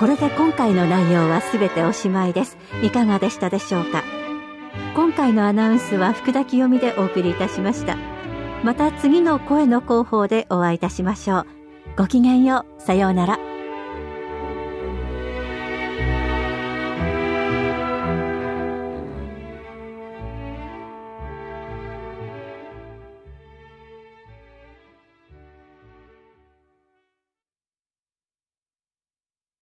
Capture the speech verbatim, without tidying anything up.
これで今回の内容はすべておしまいです。いかがでしたでしょうか。今回のアナウンスは福田清美でお送りいたしました。また次の声の広報でお会いいたしましょう。ごきげんよう。さようなら。